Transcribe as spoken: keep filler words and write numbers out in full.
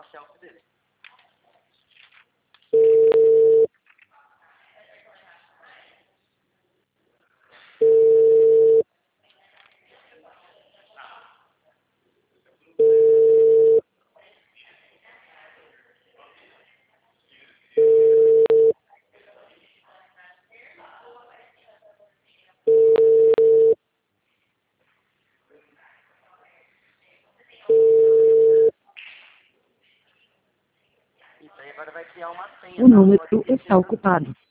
shelf dele. Isso aí agora vai criar uma senha. O número está ocupado.